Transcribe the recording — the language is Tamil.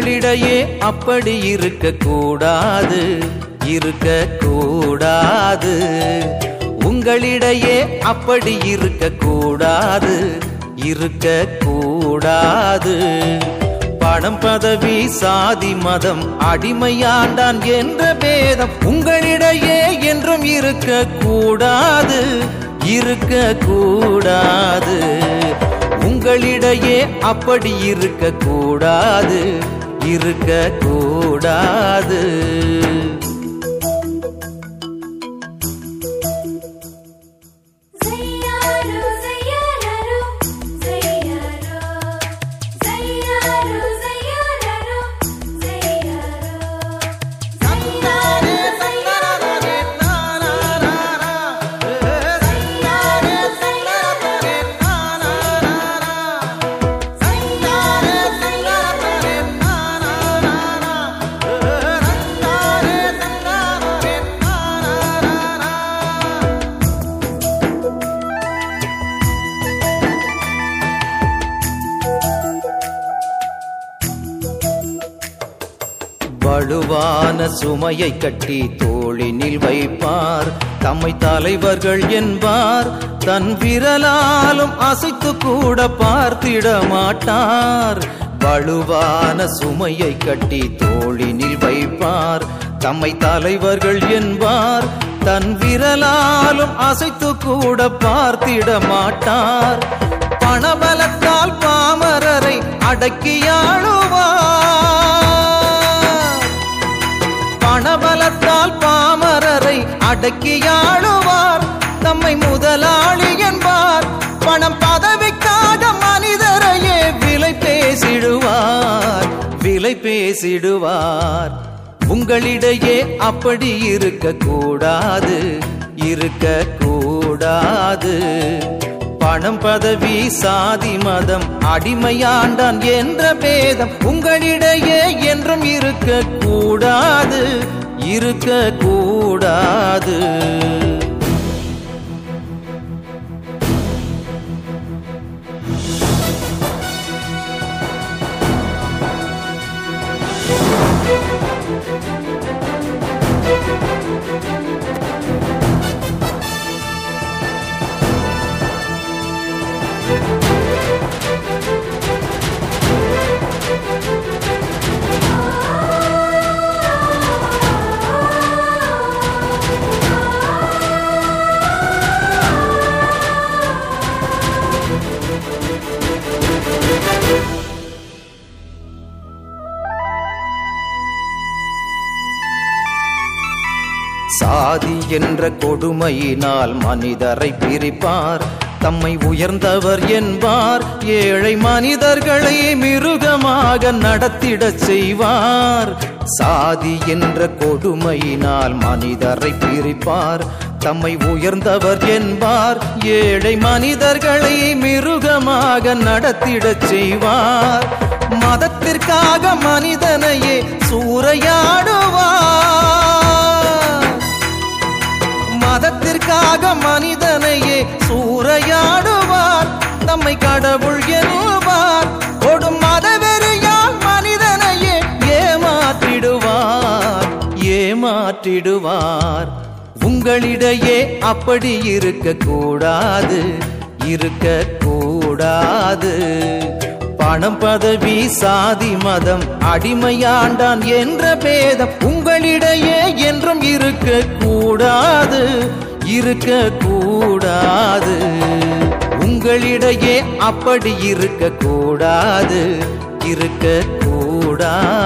உங்களிடையே அப்படி இருக்க கூடாது, இருக்க கூடாது. உங்களிடையே அப்படி இருக்க கூடாது, இருக்க கூடாது. பணம் பதவி சாதி மதம் அடிமையாண்டான் என்ற பேதம் உங்களிடையே என்றும் இருக்க கூடாது, இருக்க கூடாது. உங்களிடையே அப்படி இருக்க கூடாது, இருக்க கூடாது. வலுவான சுமையை கட்டி தோளினில் வைப்பார், தம்மை தலைவர்கள் என்பார். தன் விரலாலும் அசைத்து கூட பார்த்திட மாட்டார். வலுவான சுமையை கட்டி தோளினில் வைப்பார், தம்மை தலைவர்கள் என்பார். தன் விரலாலும் அசைத்து கூட பார்த்திட மாட்டார். பணபலத்தால் பாமரரை அடக்கியாளுவார். பணபலத்தால் பாமரரை அடக்கியாளுவார். தம்மை முதலாளி என்பார். பணம் பதவிக்காக மனிதரையே விலை பேசிடுவார், விலை பேசிடுவார். உங்களிடையே அப்படி இருக்க கூடாது, இருக்க கூடாது. பணம் பதவி சாதி மதம் அடிமையாண்டான் என்ற பேதம் உங்களிடையே என்றும் இருக்க கூடாது, இருக்க கூடாது. சாதி என்ற கொடுமையினால் மனிதரை பிரிப்பார். தம்மை உயர்ந்தவர் என்பார். ஏழை மனிதர்களை மிருகமாக நடத்திடச் செய்வார். சாதி என்ற கொடுமையினால் மனிதரை பிரிப்பார். தம்மை உயர்ந்தவர் என்பார். ஏழை மனிதர்களை மிருகமாக நடத்திடச் செய்வார். மதத்திற்காக மனிதனையே சூறையாடுவார். மதத்திற்காக மனிதனையே சூறையாடுவார். தம்மை கடவுள் என்பார். கொடும் மதவெறியால் மனிதனையே ஏமாற்றிடுவார், ஏமாற்றிடுவார். உங்களிடையே அப்படி இருக்க கூடாது, இருக்க கூடாது. பணம் பதவி சாதி மதம் அடிமையாண்டான் என்ற பேதம் உங்களிடையே என்றும் இருக்க கூடாது, இருக்க கூடாது. உங்களிடையே அப்படி இருக்க கூடாது, இருக்க கூடாது.